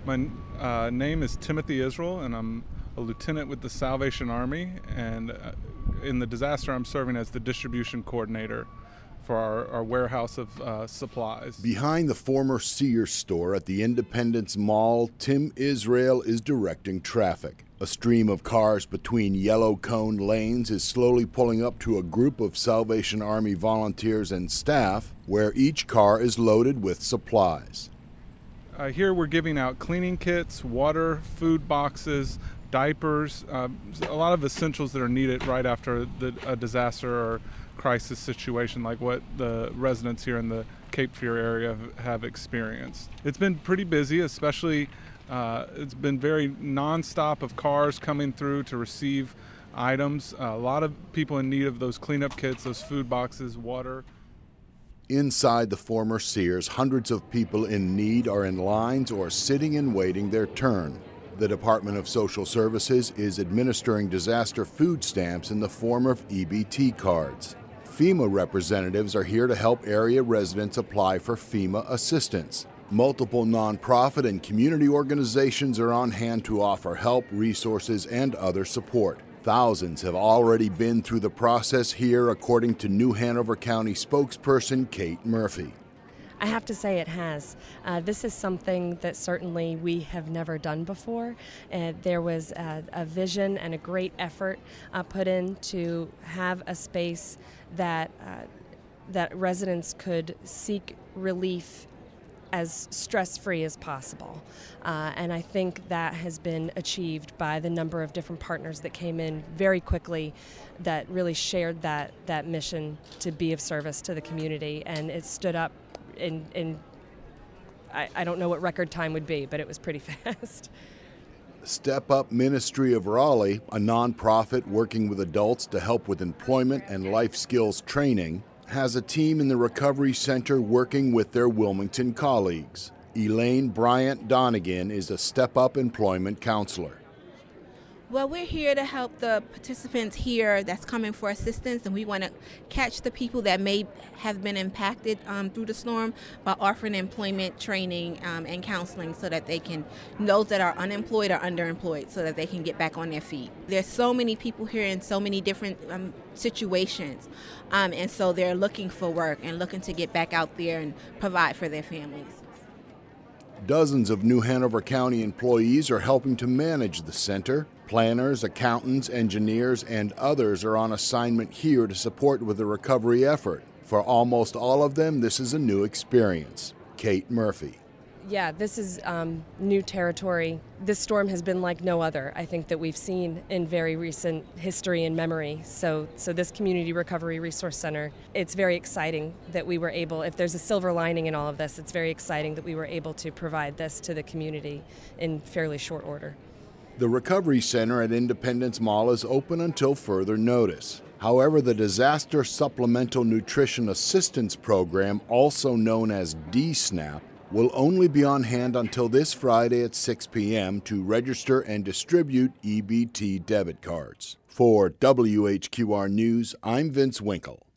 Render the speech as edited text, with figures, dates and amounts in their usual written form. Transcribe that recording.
My name is Timothy Israel, and I'm a lieutenant with the Salvation Army. And in the disaster, I'm serving as the distribution coordinator for our warehouse of supplies. Behind the former Sears store at the Independence Mall, Tim Israel is directing traffic. A stream of cars between yellow cone lanes is slowly pulling up to a group of Salvation Army volunteers and staff, where each car is loaded with supplies. Here we're giving out cleaning kits, water, food boxes, diapers, a lot of essentials that are needed right after a disaster or crisis situation like what the residents here in the Cape Fear area have experienced. It's been pretty busy, especially it's been very nonstop of cars coming through to receive items. A lot of people in need of those cleanup kits, those food boxes, water. Inside the former Sears, hundreds of people in need are in lines or sitting and waiting their turn. The Department of Social Services is administering disaster food stamps in the form of EBT cards. FEMA representatives are here to help area residents apply for FEMA assistance. Multiple nonprofit and community organizations are on hand to offer help, resources, and other support. Thousands have already been through the process here, according to New Hanover County spokesperson Kate Murphy. I have to say it has. This is something that certainly we have never done before. There was a vision and a great effort put in to have a space that residents could seek relief as stress-free as possible. And I think that has been achieved by the number of different partners that came in very quickly that really shared that mission to be of service to the community. And it stood up in I don't know what record time would be, but it was pretty fast. Step Up Ministry of Raleigh, a nonprofit working with adults to help with employment and life skills training, has a team in the Recovery Center working with their Wilmington colleagues. Elaine Bryant Donegan is a Step Up employment counselor. Well, we're here to help the participants here that's coming for assistance, and we want to catch the people that may have been impacted through the storm by offering employment training and counseling so that they can, those that are unemployed or underemployed, so that they can get back on their feet. There's so many people here in so many different situations, and so they're looking for work and looking to get back out there and provide for their families. Dozens of New Hanover County employees are helping to manage the center. Planners, accountants, engineers, and others are on assignment here to support with the recovery effort. For almost all of them, this is a new experience. Kate Murphy. Yeah, this is new territory. This storm has been like no other, I think, that we've seen in very recent history and memory. So this Community Recovery Resource Center, it's very exciting that we were able, if there's a silver lining in all of this, it's very exciting that we were able to provide this to the community in fairly short order. The Recovery Center at Independence Mall is open until further notice. However, the Disaster Supplemental Nutrition Assistance Program, also known as DSNAP, will only be on hand until this Friday at 6 p.m. to register and distribute EBT debit cards. For WHQR News, I'm Vince Winkle.